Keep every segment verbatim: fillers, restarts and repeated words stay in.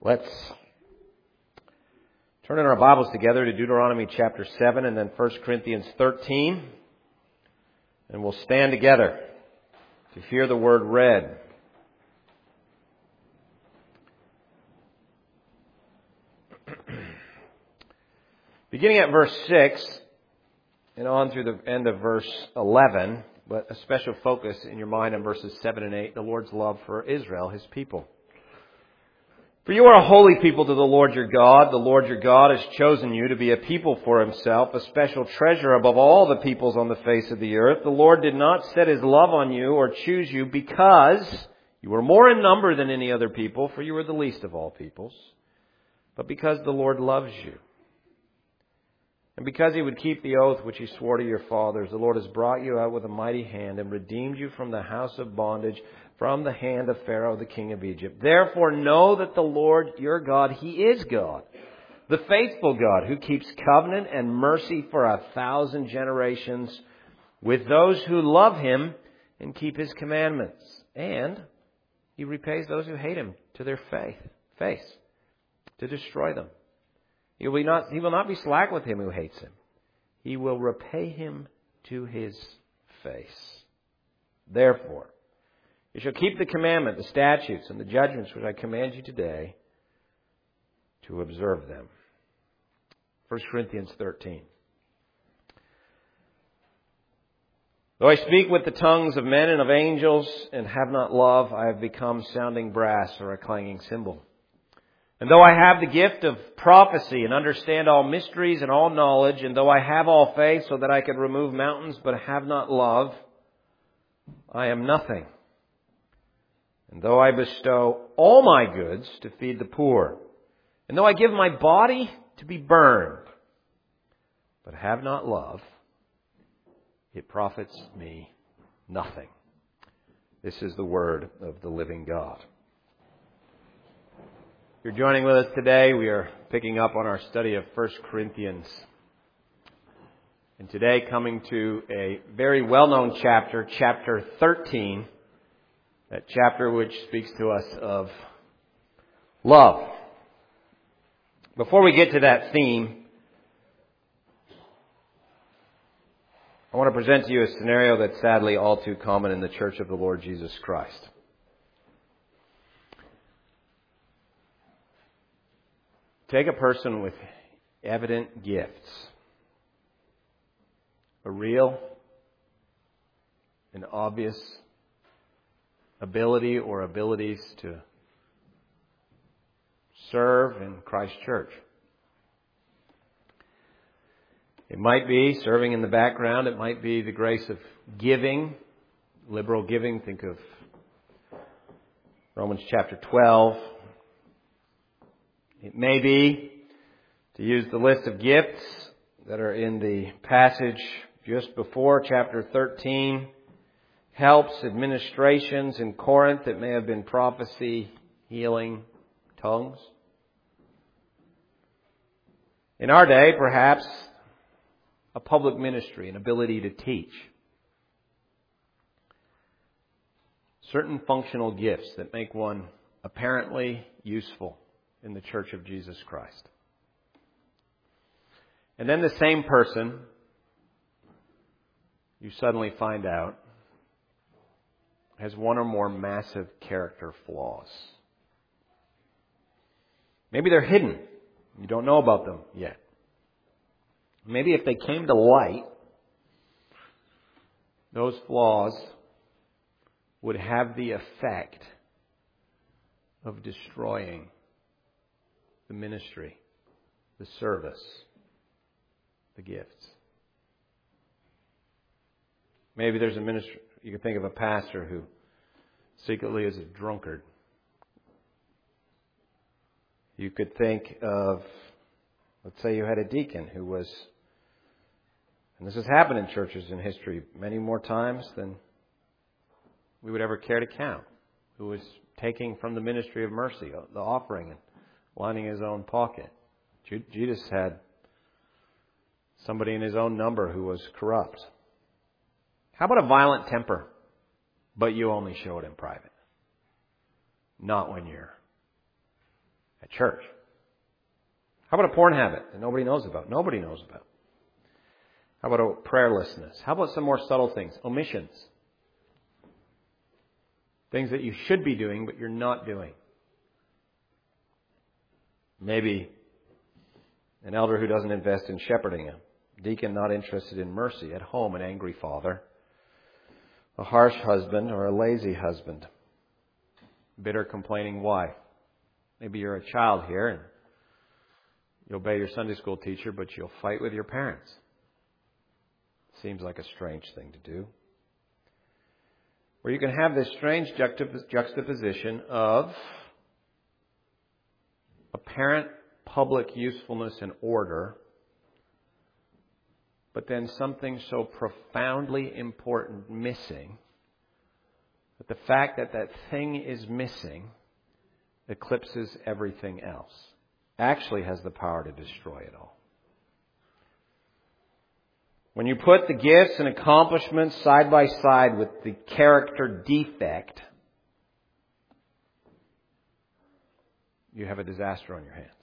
Let's turn in our Bibles together to Deuteronomy chapter seven and then First Corinthians thirteen. And we'll stand together to hear the word read. Beginning at verse six and on through the end of verse eleven, but a special focus in your mind on verses seven and eight, the Lord's love for Israel, His people. For you are a holy people to the Lord your God. The Lord your God has chosen you to be a people for Himself, a special treasure above all the peoples on the face of the earth. The Lord did not set His love on you or choose you because you were more in number than any other people, for you were the least of all peoples, but because the Lord loves you. And because He would keep the oath which He swore to your fathers, the Lord has brought you out with a mighty hand and redeemed you from the house of bondage, from the hand of Pharaoh, the king of Egypt. Therefore know that the Lord your God, He is God, the faithful God, who keeps covenant and mercy for a thousand generations with those who love Him and keep His commandments. And He repays those who hate Him to their faith, face, to destroy them. He will not, he will not be slack with him who hates Him. He will repay him to his face. Therefore, you shall keep the commandment, the statutes, and the judgments which I command you today to observe them. First Corinthians thirteen. Though I speak with the tongues of men and of angels and have not love, I have become sounding brass or a clanging cymbal. And though I have the gift of prophecy and understand all mysteries and all knowledge, and though I have all faith so that I could remove mountains but have not love, I am nothing. And though I bestow all my goods to feed the poor, and though I give my body to be burned, but have not love, it profits me nothing. This is the word of the living God. If you're joining with us today, we are picking up on our study of First Corinthians. And today coming to a very well-known chapter, chapter thirteen. That chapter which speaks to us of love. Before we get to that theme, I want to present to you a scenario that's sadly all too common in the Church of the Lord Jesus Christ. Take a person with evident gifts, a real and obvious ability or abilities to serve in Christ's church. It might be serving in the background. It might be the grace of giving, liberal giving. Think of Romans chapter twelve. It may be, to use the list of gifts that are in the passage just before chapter thirteen, helps, administrations in Corinth. It may have been prophecy, healing, tongues. In our day, perhaps a public ministry, an ability to teach. Certain functional gifts that make one apparently useful in the Church of Jesus Christ. And then the same person, you suddenly find out, has one or more massive character flaws. Maybe they're hidden. You don't know about them yet. Maybe if they came to light, those flaws would have the effect of destroying the ministry, the service, the gifts. Maybe there's a ministry. You can think of a pastor who secretly is a drunkard. You could think of, let's say you had a deacon who was, and this has happened in churches in history many more times than we would ever care to count, who was taking from the ministry of mercy, the offering, and lining his own pocket. Judas had somebody in his own number who was corrupt. How about a violent temper, but you only show it in private? Not when you're at church? How about a porn habit that nobody knows about? Nobody knows about. How about a prayerlessness? How about some more subtle things? Omissions. Things that you should be doing, but you're not doing. Maybe an elder who doesn't invest in shepherding, a deacon not interested in mercy at home, an angry father, a harsh husband or a lazy husband, bitter complaining wife. Maybe you're a child here and you obey your Sunday school teacher, but you'll fight with your parents. Seems like a strange thing to do. Where you can have this strange juxtaposition of apparent public usefulness and order, but then something so profoundly important missing that the fact that that thing is missing eclipses everything else. Actually has the power to destroy it all. When you put the gifts and accomplishments side by side with the character defect, you have a disaster on your hands.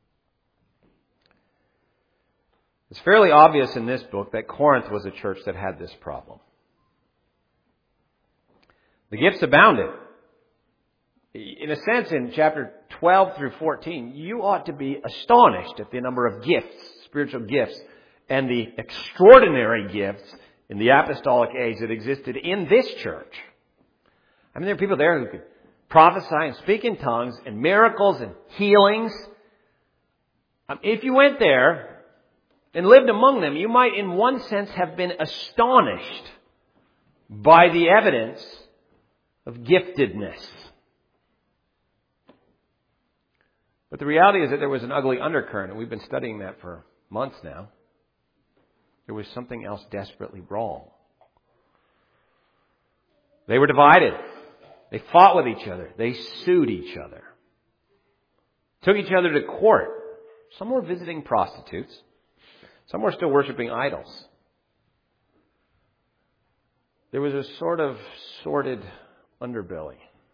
It's fairly obvious in this book that Corinth was a church that had this problem. The gifts abounded. In a sense, in chapter twelve through fourteen, you ought to be astonished at the number of gifts, spiritual gifts, and the extraordinary gifts in the apostolic age that existed in this church. I mean, there are people there who could prophesy and speak in tongues and miracles and healings. Um, if you went there and lived among them, you might in one sense have been astonished by the evidence of giftedness. But the reality is that there was an ugly undercurrent, and we've been studying that for months now. There was something else desperately wrong. They were divided. They fought with each other. They sued each other. Took each other to court. Some were visiting prostitutes. Some were still worshiping idols. There was a sort of sordid underbelly.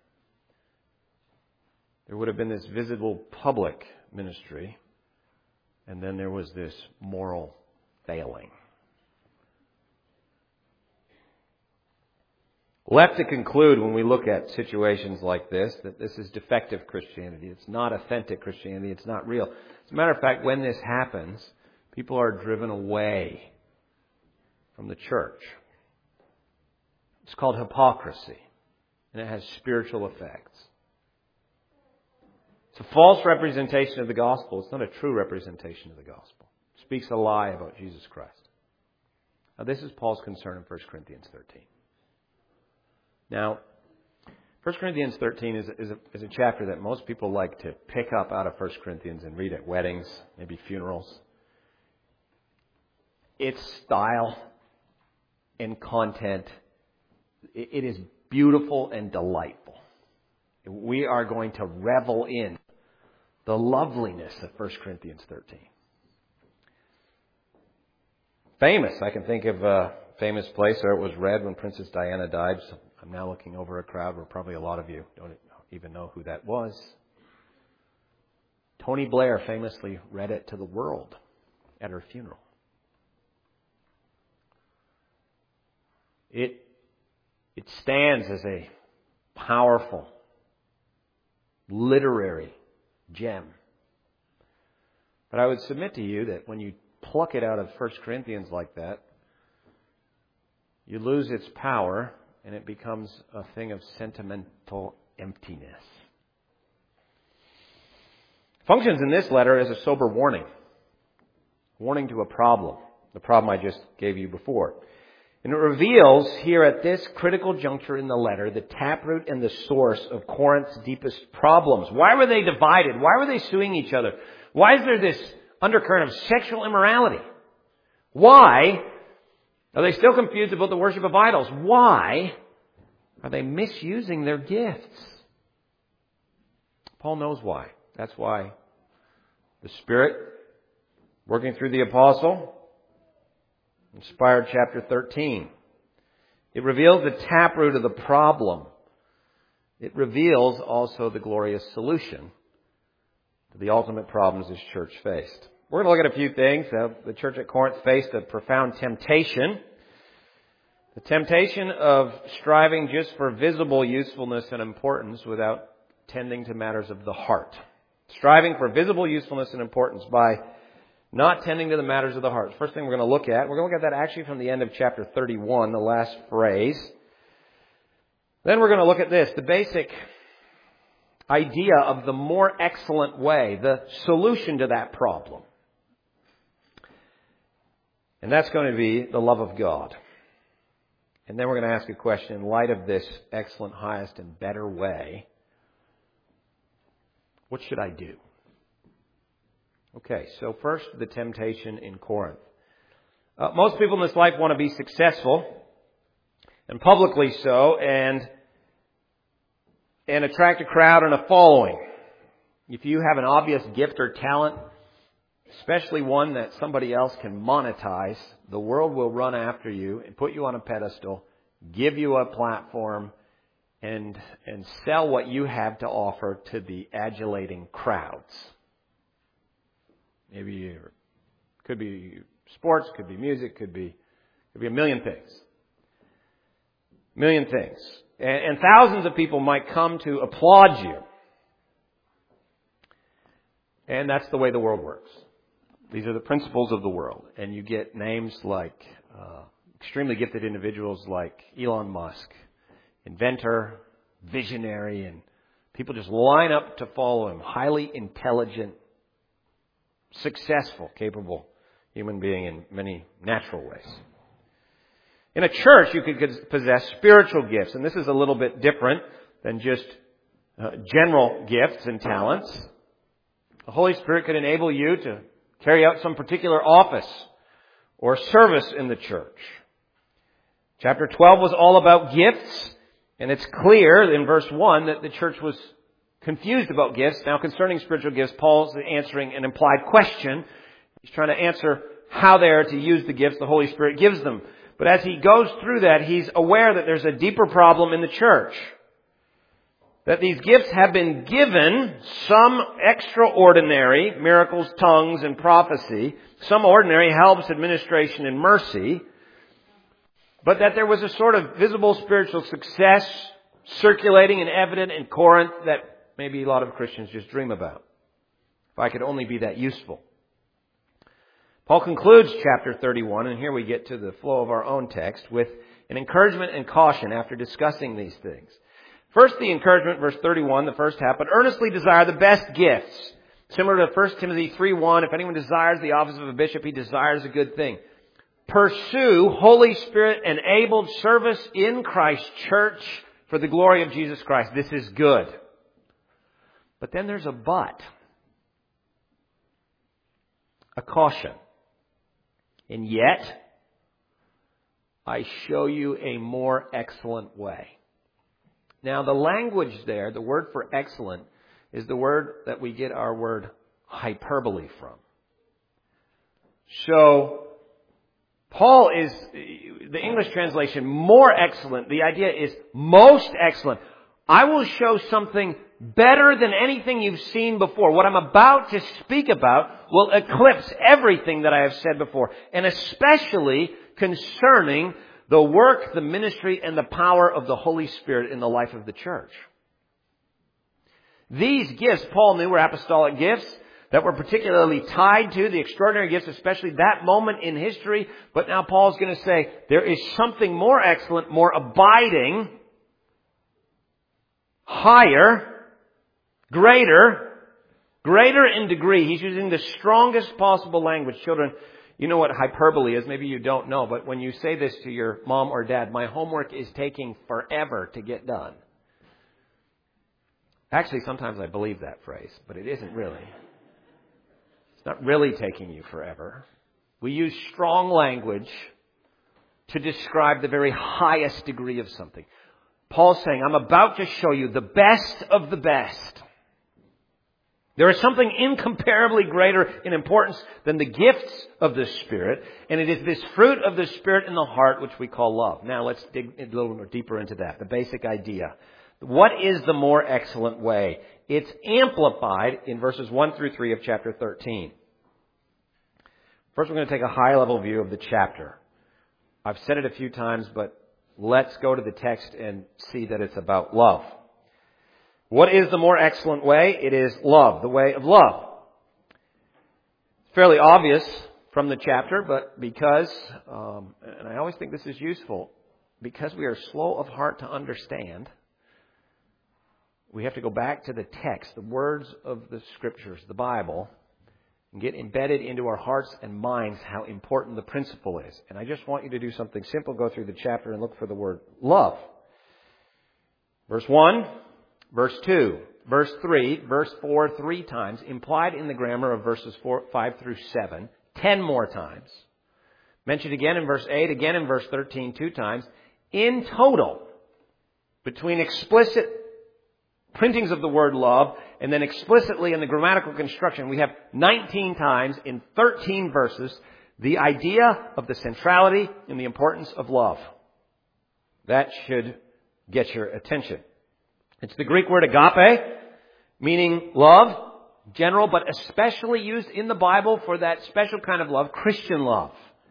There would have been this visible public ministry, and then there was this moral failing. Left to conclude when we look at situations like this, that this is defective Christianity. It's not authentic Christianity. It's not real. As a matter of fact, when this happens, people are driven away from the church. It's called hypocrisy, and it has spiritual effects. It's a false representation of the gospel. It's not a true representation of the gospel. It speaks a lie about Jesus Christ. Now, this is Paul's concern in First Corinthians thirteen. Now, First Corinthians thirteen is, is, a, is a chapter that most people like to pick up out of First Corinthians and read at weddings, maybe funerals. Its style and content, it, it is beautiful and delightful. We are going to revel in the loveliness of First Corinthians thirteen. Famous. I can think of a famous place where it was read when Princess Diana died. So I'm now looking over a crowd where probably a lot of you don't even know who that was. Tony Blair famously read it to the world at her funeral. It, it stands as a powerful literary gem. But I would submit to you that when you pluck it out of First Corinthians like that, you lose its power and it becomes a thing of sentimental emptiness. Functions in this letter as a sober warning. Warning to a problem. The problem I just gave you before. And it reveals here at this critical juncture in the letter the taproot and the source of Corinth's deepest problems. Why were they divided? Why were they suing each other? Why is there this undercurrent of sexual immorality? Why are they still confused about the worship of idols? Why are they misusing their gifts? Paul knows why. That's why the Spirit, working through the apostle, inspired chapter thirteen. It reveals the taproot of the problem. It reveals also the glorious solution to the ultimate problems this church faced. We're going to look at a few things. Uh, the church at Corinth faced a profound temptation. The temptation of striving just for visible usefulness and importance without tending to matters of the heart. Striving for visible usefulness and importance by not tending to the matters of the heart. First thing we're going to look at, we're going to look at that actually from the end of chapter thirty-one, the last phrase. Then we're going to look at this, the basic idea of the more excellent way, the solution to that problem. And that's going to be the love of God. And then we're going to ask a question in light of this excellent, highest, and better way. What should I do? Okay, so first, the temptation in Corinth. Uh, most people in this life want to be successful, and publicly so, and and attract a crowd and a following. If you have an obvious gift or talent, especially one that somebody else can monetize, the world will run after you and put you on a pedestal, give you a platform, and and sell what you have to offer to the adulating crowds. Maybe it could be sports, could be music, could be could be a million things. A million things. And, and thousands of people might come to applaud you. And that's the way the world works. These are the principles of the world. And you get names like uh, extremely gifted individuals like Elon Musk, inventor, visionary, and people just line up to follow him. Highly intelligent, successful, capable human being in many natural ways. In a church, you could possess spiritual gifts, and this is a little bit different than just uh, general gifts and talents. The Holy Spirit could enable you to carry out some particular office or service in the church. Chapter twelve was all about gifts, and it's clear in verse one that the church was confused about gifts. Now, concerning spiritual gifts, Paul's answering an implied question. He's trying to answer how they are to use the gifts the Holy Spirit gives them. But as he goes through that, he's aware that there's a deeper problem in the church. That these gifts have been given, some extraordinary, miracles, tongues, and prophecy, some ordinary, helps, administration, and mercy, but that there was a sort of visible spiritual success circulating and evident in Corinth that maybe a lot of Christians just dream about. If I could only be that useful. Paul concludes chapter thirty-one, and here we get to the flow of our own text, with an encouragement and caution after discussing these things. First, the encouragement, verse thirty-one, the first half, but earnestly desire the best gifts. Similar to First Timothy three one, if anyone desires the office of a bishop, he desires a good thing. Pursue Holy Spirit-enabled service in Christ's church for the glory of Jesus Christ. This is good. But then there's a but. A caution. And yet, I show you a more excellent way. Now, the language there, the word for excellent, is the word that we get our word hyperbole from. So, Paul is, the English translation, more excellent. The idea is most excellent. I will show something better than anything you've seen before. What I'm about to speak about will eclipse everything that I have said before, and especially concerning the work, the ministry, and the power of the Holy Spirit in the life of the church. These gifts, Paul knew, were apostolic gifts that were particularly tied to the extraordinary gifts, especially that moment in history. But now Paul's going to say there is something more excellent, more abiding, higher, greater, greater in degree. He's using the strongest possible language. Children, you know what hyperbole is. Maybe you don't know, but when you say this to your mom or dad, my homework is taking forever to get done. Actually, sometimes I believe that phrase, but it isn't really. It's not really taking you forever. We use strong language to describe the very highest degree of something. Paul's saying, I'm about to show you the best of the best. There is something incomparably greater in importance than the gifts of the Spirit, and it is this fruit of the Spirit in the heart which we call love. Now let's dig a little more deeper into that, the basic idea. What is the more excellent way? It's amplified in verses one through three of chapter thirteen. First, we're going to take a high-level view of the chapter. I've said it a few times, but let's go to the text and see that it's about love. What is the more excellent way? It is love, the way of love. It's fairly obvious from the chapter, but because, um, and I always think this is useful, because we are slow of heart to understand, we have to go back to the text, the words of the Scriptures, the Bible, and get embedded into our hearts and minds how important the principle is. And I just want you to do something simple. Go through the chapter and look for the word love. Verse one, verse two, verse three, verse four, three times, implied in the grammar of verses four, five through seven, ten more times. Mentioned again in verse eight, again in verse thirteen, two times. In total, between explicit printings of the word love and then explicitly in the grammatical construction, we have nineteen times in thirteen verses the idea of the centrality and the importance of love. That should get your attention. It's the Greek word agape, meaning love, general, but especially used in the Bible for that special kind of love, Christian love.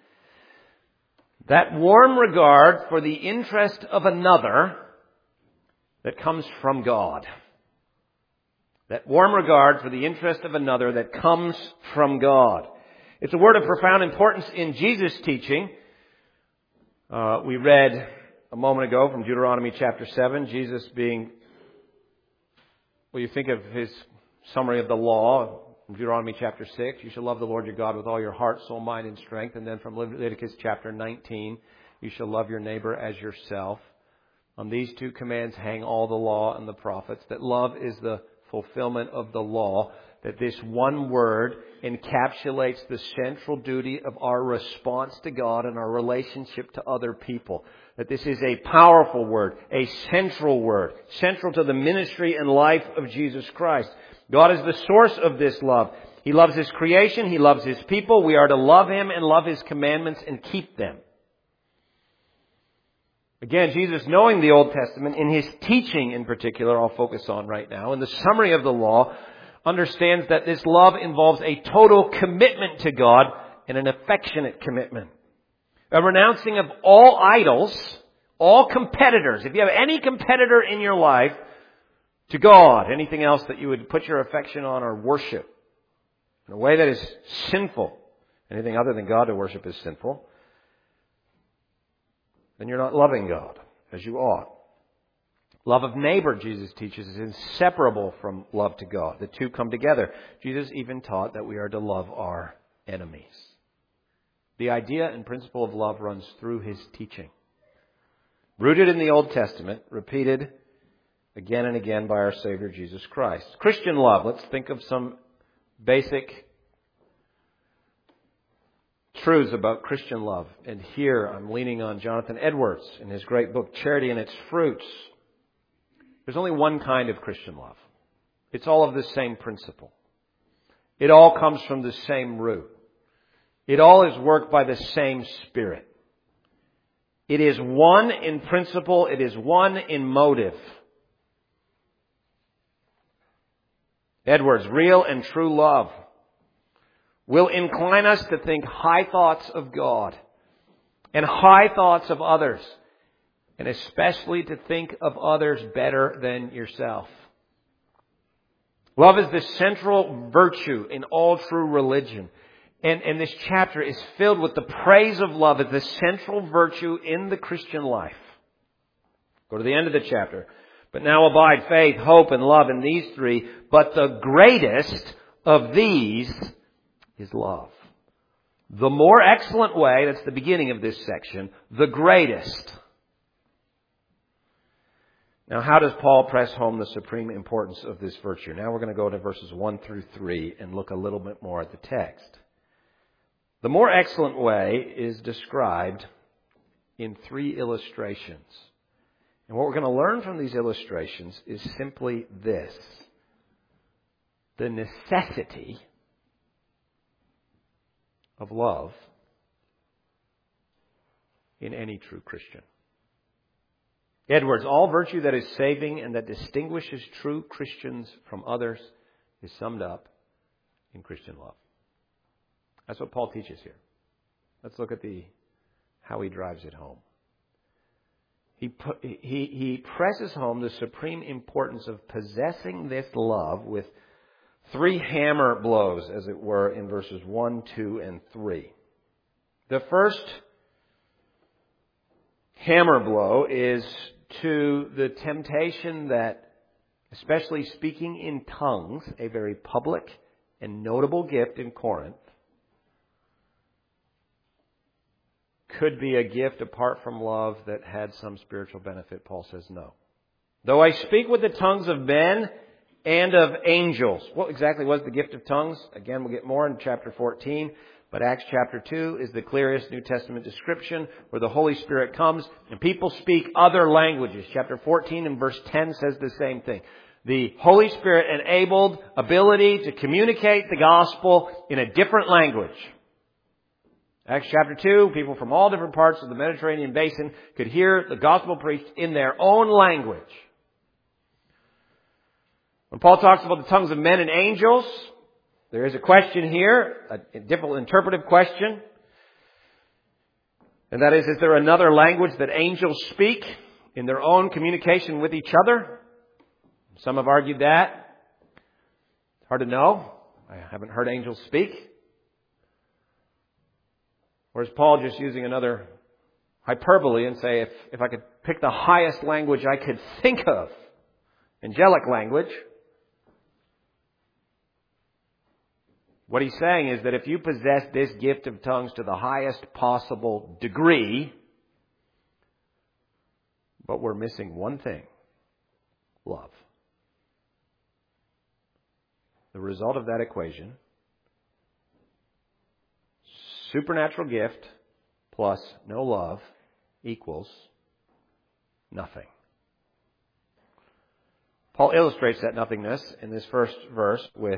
That warm regard for the interest of another that comes from God. That warm regard for the interest of another that comes from God. It's a word of profound importance in Jesus' teaching. Uh, we read a moment ago from Deuteronomy chapter seven, Jesus being, well, you think of his summary of the law from Deuteronomy chapter six. You shall love the Lord your God with all your heart, soul, mind, and strength. And then from Leviticus chapter nineteen, you shall love your neighbor as yourself. On these two commands hang all the law and the prophets. That love is the fulfillment of the law. That this one word encapsulates the central duty of our response to God and our relationship to other people. That this is a powerful word, a central word, central to the ministry and life of Jesus Christ. God is the source of this love. He loves His creation. He loves His people. We are to love Him and love His commandments and keep them. Again, Jesus, knowing the Old Testament, in His teaching in particular, I'll focus on right now, in the summary of the law, understands that this love involves a total commitment to God and an affectionate commitment. A renouncing of all idols, all competitors. If you have any competitor in your life to God, anything else that you would put your affection on or worship in a way that is sinful, anything other than God to worship is sinful, then you're not loving God as you ought. Love of neighbor, Jesus teaches, is inseparable from love to God. The two come together. Jesus even taught that we are to love our enemies. The idea and principle of love runs through His teaching. Rooted in the Old Testament, repeated again and again by our Savior Jesus Christ. Christian love. Let's think of some basic truths about Christian love. And here I'm leaning on Jonathan Edwards in his great book, Charity and Its Fruits. There's only one kind of Christian love. It's all of the same principle. It all comes from the same root. It all is worked by the same Spirit. It is one in principle. It is one in motive. Edwards, real and true love will incline us to think high thoughts of God and high thoughts of others, and especially to think of others better than yourself. Love is the central virtue in all true religion. And, and this chapter is filled with the praise of love as the central virtue in the Christian life. Go to the end of the chapter. But now abide faith, hope, and love in these three. But the greatest of these is love. The more excellent way, that's the beginning of this section, the greatest. Now, how does Paul press home the supreme importance of this virtue? Now we're going to go to verses one through three and look a little bit more at the text. The more excellent way is described in three illustrations. And what we're going to learn from these illustrations is simply this: the necessity of love in any true Christian. Edwards, all virtue that is saving and that distinguishes true Christians from others is summed up in Christian love. That's what Paul teaches here. Let's look at the how he drives it home. He, he, he presses home the supreme importance of possessing this love with three hammer blows, as it were, in verses one, two, and three. The first hammer blow is to the temptation that, especially speaking in tongues, a very public and notable gift in Corinth, could be a gift apart from love that had some spiritual benefit. Paul says no. Though I speak with the tongues of men and of angels. What exactly was the gift of tongues? Again, we'll get more in chapter fourteen. But Acts chapter two is the clearest New Testament description where the Holy Spirit comes and people speak other languages. Chapter fourteen and verse ten says the same thing. The Holy Spirit enabled ability to communicate the gospel in a different language. Acts chapter two, people from all different parts of the Mediterranean basin could hear the gospel preached in their own language. When Paul talks about the tongues of men and angels, there is a question here, a difficult interpretive question. And that is, is there another language that angels speak in their own communication with each other? Some have argued that. It's hard to know. I haven't heard angels speak. Or is Paul just using another hyperbole and say, if, if I could pick the highest language I could think of, angelic language, what he's saying is that if you possess this gift of tongues to the highest possible degree, but we're missing one thing, love. The result of that equation, supernatural gift plus no love equals nothing. Paul illustrates that nothingness in this first verse with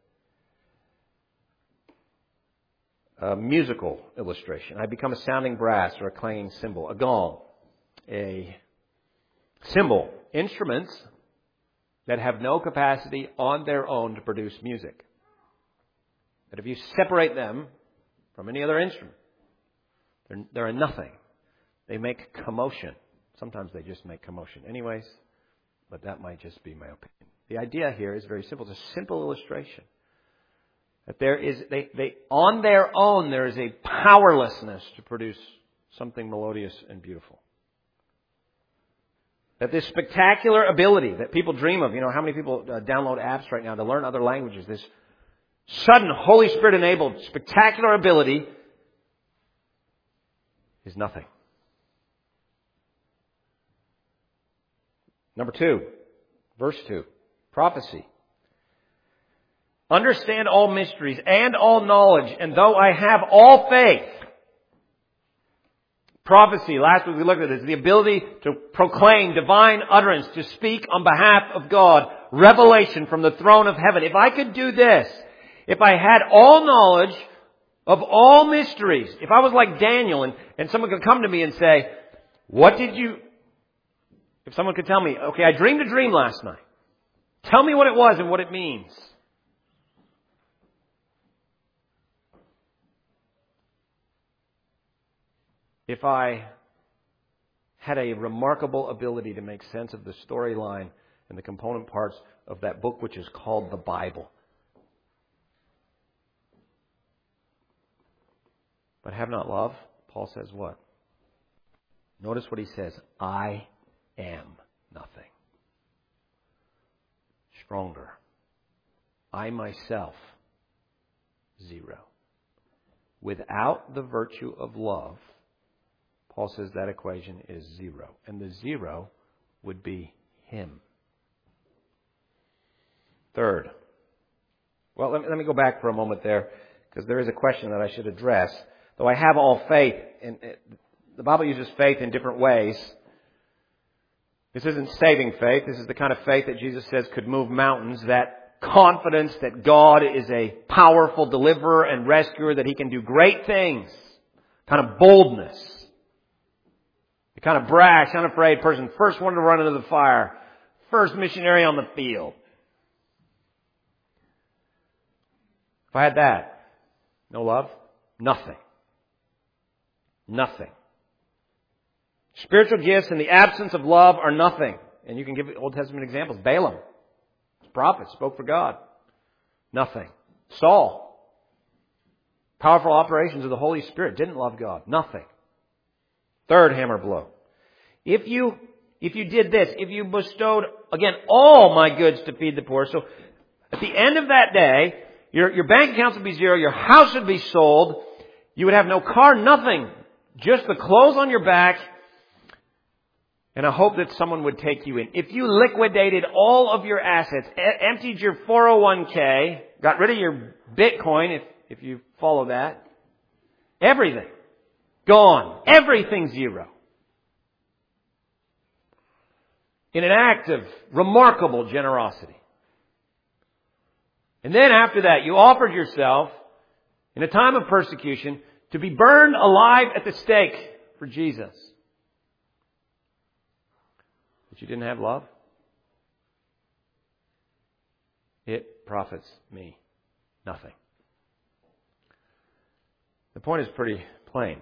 a musical illustration. I become a sounding brass or a clanging cymbal, a gong, a cymbal, instruments that have no capacity on their own to produce music. But if you separate them from any other instrument, they're, they're a nothing. They make commotion. Sometimes they just make commotion anyways, but that might just be my opinion. The idea here is very simple. It's a simple illustration. That there is, they, they, on their own, there is a powerlessness to produce something melodious and beautiful. That this spectacular ability that people dream of, you know, how many people uh, download apps right now to learn other languages, this sudden Holy Spirit enabled spectacular ability is nothing. Number two, verse two, prophecy. Understand all mysteries and all knowledge, and though I have all faith. Prophecy, last week we looked at this, the ability to proclaim divine utterance, to speak on behalf of God, revelation from the throne of heaven. If I could do this, if I had all knowledge of all mysteries, if I was like Daniel and, and someone could come to me and say, what did you, if someone could tell me, okay, I dreamed a dream last night. Tell me what it was and what it means. If I had a remarkable ability to make sense of the storyline and the component parts of that book which is called the Bible, but have not love, Paul says what? Notice what he says. I am nothing. Stronger. I myself, zero. Without the virtue of love, Paul says that equation is zero. And the zero would be him. Third. Well, let me, let me go back for a moment there, because there is a question that I should address. Though I have all faith, and the Bible uses faith in different ways. This isn't saving faith. This is the kind of faith that Jesus says could move mountains. That confidence that God is a powerful deliverer and rescuer, that He can do great things. Kind of boldness. The kind of brash, unafraid person. First one to run into the fire. First missionary on the field. If I had that, no love, nothing. Nothing. Spiritual gifts in the absence of love are nothing. And you can give Old Testament examples. Balaam, prophet, spoke for God. Nothing. Saul, powerful operations of the Holy Spirit, didn't love God. Nothing. Third hammer blow. If you, if you did this, if you bestowed, again, all my goods to feed the poor, so at the end of that day, your, your bank accounts would be zero, your house would be sold, you would have no car, nothing. Just the clothes on your back, and a hope that someone would take you in. If you liquidated all of your assets, e- emptied your four oh one k, got rid of your Bitcoin, if, if you follow that, everything, gone. Everything zero. In an act of remarkable generosity. And then after that, you offered yourself, in a time of persecution, to be burned alive at the stake for Jesus. But you didn't have love? It profits me nothing. The point is pretty plain.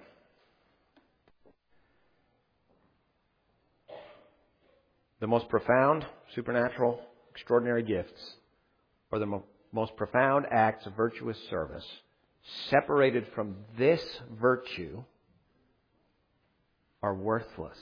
The most profound, supernatural, extraordinary gifts, or the mo- most profound acts of virtuous service, separated from this virtue, are worthless.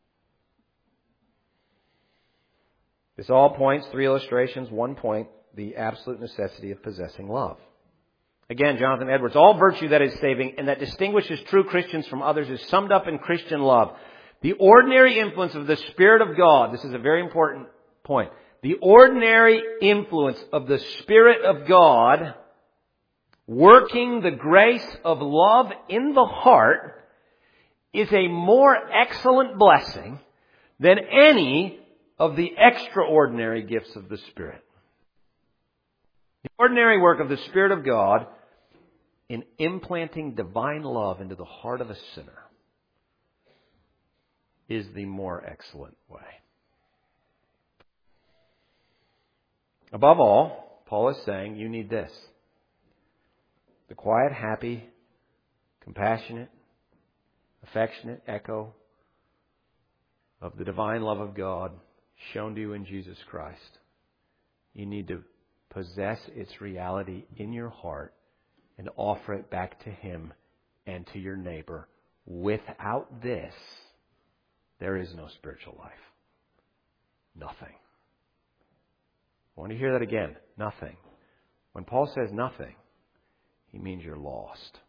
This all points, three illustrations, one point, the absolute necessity of possessing love. Again, Jonathan Edwards, all virtue that is saving and that distinguishes true Christians from others is summed up in Christian love. The ordinary influence of the Spirit of God, this is a very important point, the ordinary influence of the Spirit of God working the grace of love in the heart is a more excellent blessing than any of the extraordinary gifts of the Spirit. The ordinary work of the Spirit of God in implanting divine love into the heart of a sinner is the more excellent way. Above all, Paul is saying you need this. The quiet, happy, compassionate, affectionate echo of the divine love of God shown to you in Jesus Christ. You need to possess its reality in your heart and offer it back to Him and to your neighbor. Without this, there is no spiritual life. Nothing. I want to hear that again. Nothing. When Paul says nothing, he means you're lost.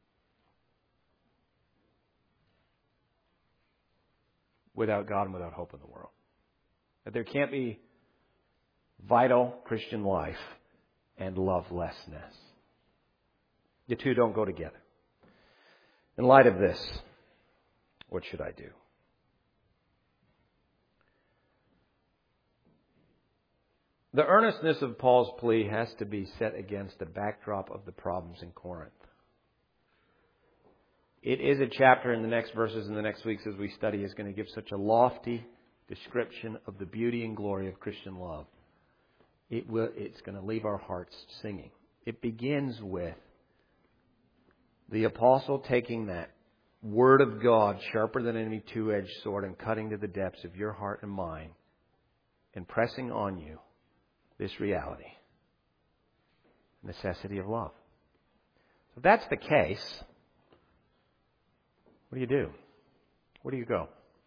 Without God and without hope in the world. That there can't be vital Christian life and lovelessness. The two don't go together. In light of this, what should I do? The earnestness of Paul's plea has to be set against the backdrop of the problems in Corinth. It is a chapter in the next verses in the next weeks as we study is going to give such a lofty description of the beauty and glory of Christian love. It will, it's going to leave our hearts singing. It begins with the apostle taking that Word of God, sharper than any two-edged sword, and cutting to the depths of your heart and mine, and pressing on you this reality, necessity of love. So if that's the case, what do you do? Where do you go?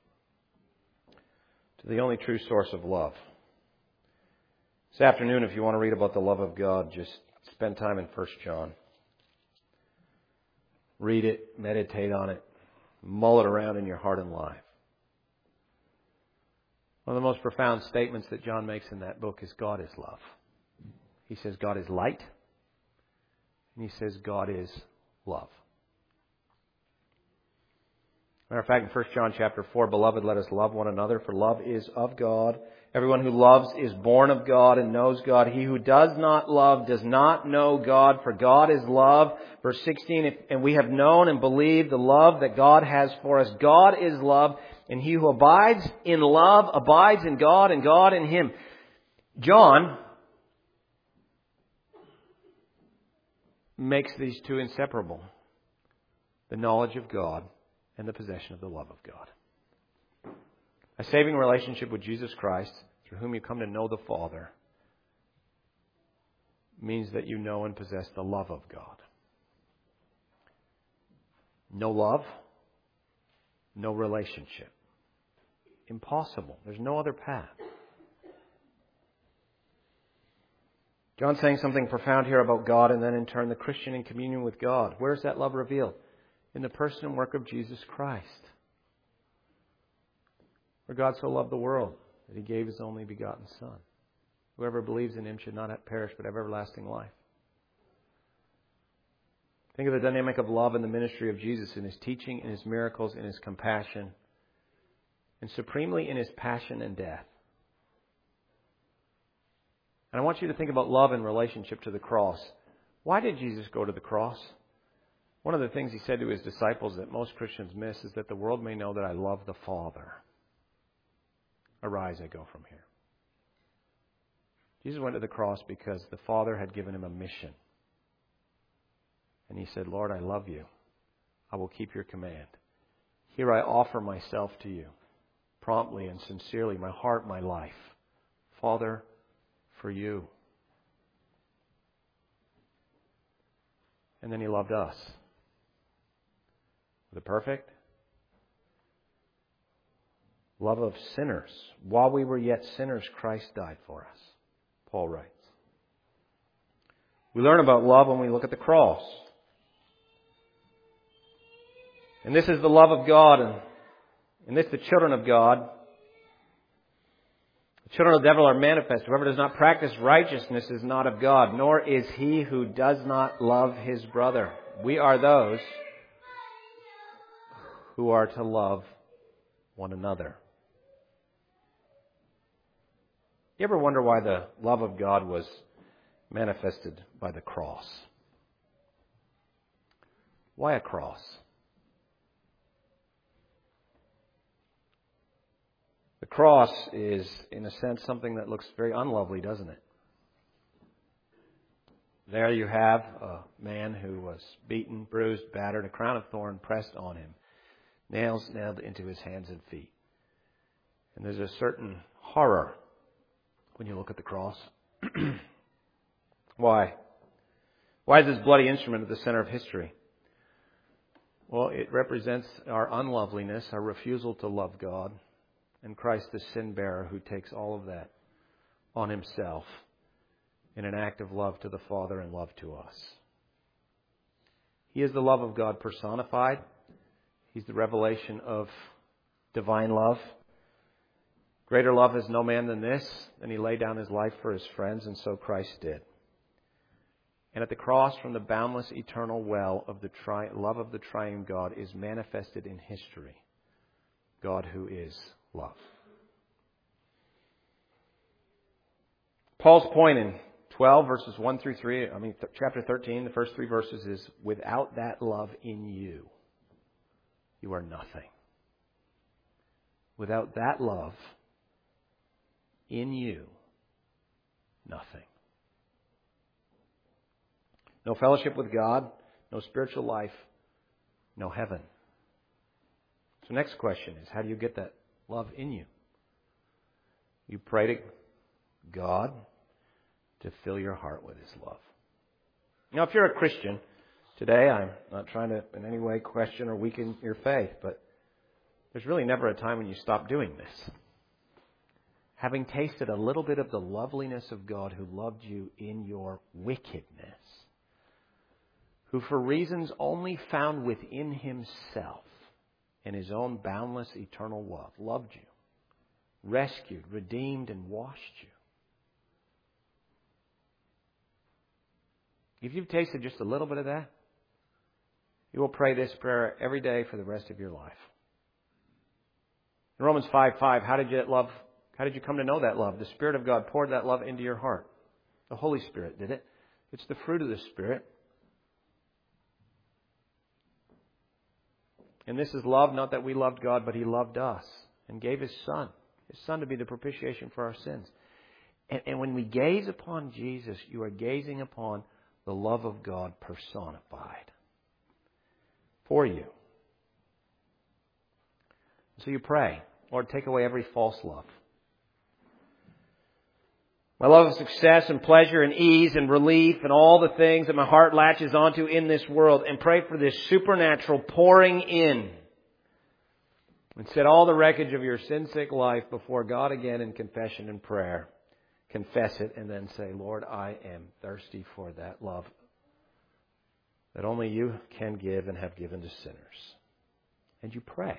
To the only true source of love. This afternoon, if you want to read about the love of God, just spend time in First John. Read it, meditate on it, mull it around in your heart and life. One of the most profound statements that John makes in that book is God is love. He says God is light, and he says God is love. Matter of fact, in First John chapter four, Beloved, let us love one another, for love is of God. Everyone who loves is born of God and knows God. He who does not love does not know God, for God is love. Verse sixteen, and we have known and believed the love that God has for us. God is love. And he who abides in love abides in God and God in him. John makes these two inseparable. The knowledge of God and the possession of the love of God. A saving relationship with Jesus Christ, through whom you come to know the Father, means that you know and possess the love of God. No love, no relationship. Impossible. There's no other path. John's saying something profound here about God, and then in turn the Christian in communion with God. Where is that love revealed? In the person and work of Jesus Christ. For God so loved the world that he gave his only begotten Son. Whoever believes in him should not perish but have everlasting life. Think of the dynamic of love in the ministry of Jesus, in his teaching, in his miracles, in his compassion, and supremely in his passion and death. And I want you to think about love in relationship to the cross. Why did Jesus go to the cross? One of the things he said to his disciples that most Christians miss is that the world may know that I love the Father. Arise, I go from here. Jesus went to the cross because the Father had given him a mission. And he said, Lord, I love you. I will keep your command. Here I offer myself to you, promptly and sincerely, my heart, my life. Father, for you. And then he loved us. The perfect love of sinners. While we were yet sinners, Christ died for us. Paul writes. We learn about love when we look at the cross. And this is the love of God, and in this the children of God. The children of the devil are manifest. Whoever does not practice righteousness is not of God, nor is he who does not love his brother. We are those who are to love one another. You ever wonder why the love of God was manifested by the cross? Why a cross? The cross is, in a sense, something that looks very unlovely, doesn't it? There you have a man who was beaten, bruised, battered, a crown of thorn pressed on him, nails nailed into his hands and feet. And there's a certain horror when you look at the cross. Why? Why is this bloody instrument at the center of history? Well, it represents our unloveliness, our refusal to love God, and Christ the sin bearer who takes all of that on himself in an act of love to the Father and love to us. He is the love of God personified. He's the revelation of divine love. Greater love has no man than this, and he laid down his life for his friends, and so Christ did. And at the cross, from the boundless eternal well of the tri- love of the triune God is manifested in history. God who is love. Paul's point in twelve verses one through three, I mean th- chapter thirteen, the first three verses is, without that love in you, you are nothing. Without that love in you, nothing. No fellowship with God, no spiritual life, no heaven. So next question is, how do you get that love in you? You pray to God to fill your heart with His love. Now, if you're a Christian, today I'm not trying to in any way question or weaken your faith, but there's really never a time when you stop doing this. Having tasted a little bit of the loveliness of God who loved you in your wickedness, who for reasons only found within Himself and His own boundless eternal love, loved you, rescued, redeemed, and washed you. If you've tasted just a little bit of that, you will pray this prayer every day for the rest of your life. In Romans five five, how did you love? How did you come to know that love? The Spirit of God poured that love into your heart. The Holy Spirit did it. It's the fruit of the Spirit. And this is love, not that we loved God, but He loved us and gave His Son, His Son to be the propitiation for our sins. And, and when we gaze upon Jesus, you are gazing upon the love of God personified for you. So you pray, Lord, take away every false love. My love of success and pleasure and ease and relief and all the things that my heart latches onto in this world, and pray for this supernatural pouring in. And set all the wreckage of your sin-sick life before God again in confession and prayer. Confess it and then say, Lord, I am thirsty for that love that only You can give and have given to sinners. And you pray.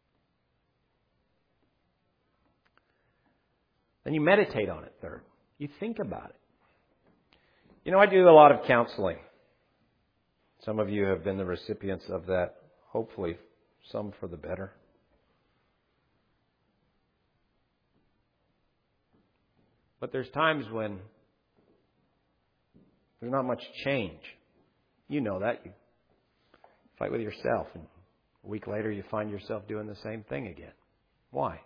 Then you meditate on it, third. You think about it. You know, I do a lot of counseling. Some of you have been the recipients of that. Hopefully, some for the better. But there's times when there's not much change. You know that. You fight with yourself, and a week later you find yourself doing the same thing again. Why?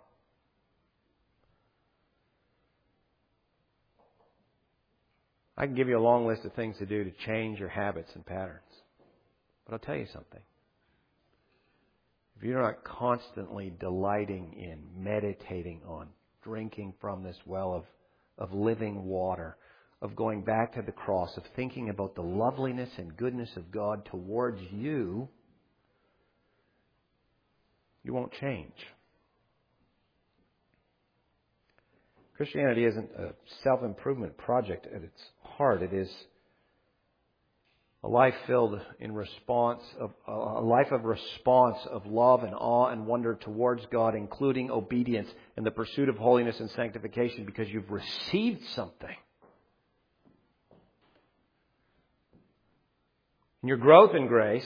I can give you a long list of things to do to change your habits and patterns. But I'll tell you something. If you're not constantly delighting in, meditating on, drinking from this well of, of living water, of going back to the cross, of thinking about the loveliness and goodness of God towards you, you won't change. Christianity isn't a self-improvement project at its heart. It is a life filled in response of a life of response of love and awe and wonder towards God, including obedience and the pursuit of holiness and sanctification, because you've received something. And your growth in grace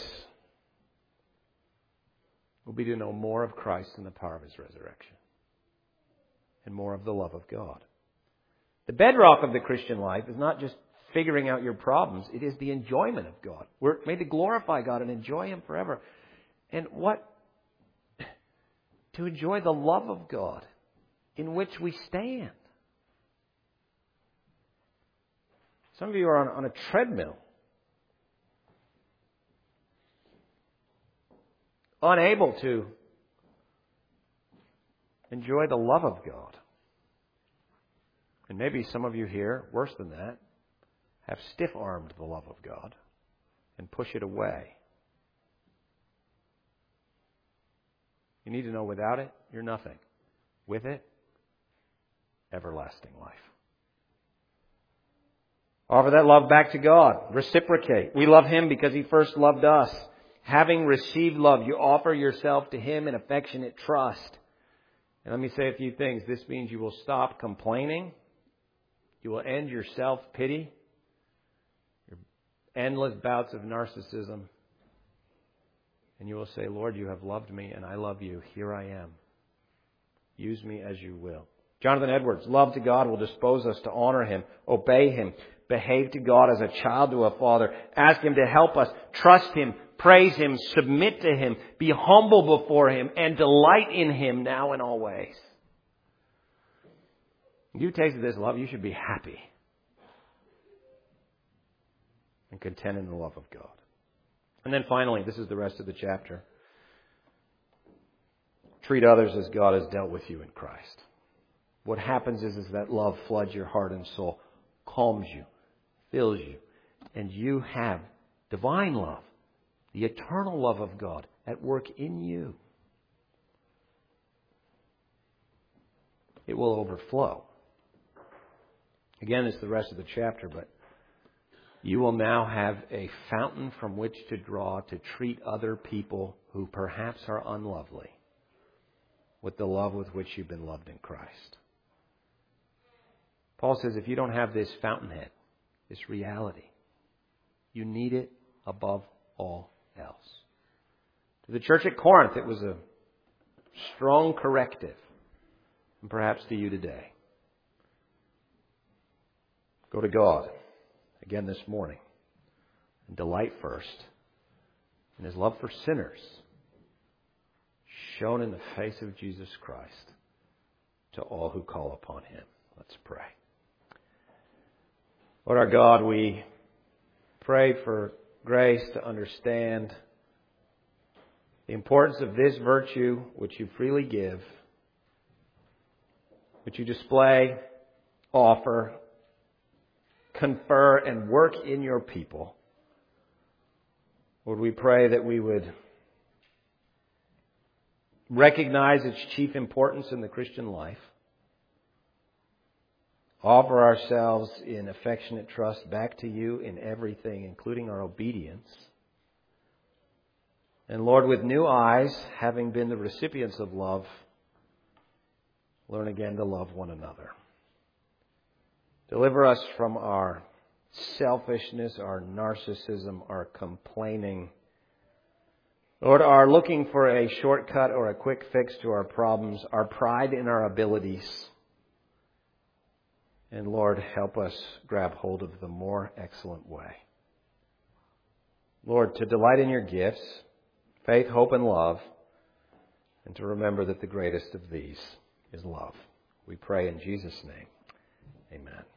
will be to know more of Christ and the power of His resurrection, and more of the love of God. The bedrock of the Christian life is not just figuring out your problems. It is the enjoyment of God. We're made to glorify God and enjoy Him forever. And what? To enjoy the love of God in which we stand. Some of you are on, on a treadmill, unable to enjoy the love of God. And maybe some of you here, worse than that, have stiff-armed the love of God and push it away. You need to know without it, you're nothing. With it, everlasting life. Offer that love back to God. Reciprocate. We love Him because He first loved us. Having received love, you offer yourself to Him in affectionate trust. And let me say a few things. This means you will stop complaining. You will end your self-pity, your endless bouts of narcissism. And you will say, Lord, You have loved me and I love You. Here I am. Use me as You will. Jonathan Edwards, love to God will dispose us to honor Him, obey Him, behave to God as a child to a father, ask Him to help us, trust Him, praise Him, submit to Him, be humble before Him, and delight in Him now and always. If you tasted this love, you should be happy and content in the love of God. And then finally, this is the rest of the chapter. Treat others as God has dealt with you in Christ. What happens is, is that love floods your heart and soul, calms you, fills you, and you have divine love, the eternal love of God at work in you. It will overflow. Again, it's the rest of the chapter, but you will now have a fountain from which to draw to treat other people who perhaps are unlovely with the love with which you've been loved in Christ. Paul says if you don't have this fountainhead, this reality, you need it above all else. To the church at Corinth, it was a strong corrective, and perhaps to you today. Go to God again this morning and delight first in His love for sinners. shown in the face of Jesus Christ to all who call upon Him. Let's pray. Lord our God, we pray for grace to understand the importance of this virtue which you freely give, which you display, offer, confer, and work in your people. Lord, we pray that we would recognize its chief importance in the Christian life, offer ourselves in affectionate trust back to you in everything, including our obedience. And Lord, with new eyes, having been the recipients of love, learn again to love one another. Deliver us from our selfishness, our narcissism, our complaining. Lord, our looking for a shortcut or a quick fix to our problems, our pride in our abilities. And Lord, help us grab hold of the more excellent way. Lord, to delight in your gifts, faith, hope, and love, and to remember that the greatest of these is love. We pray in Jesus' name. Amen.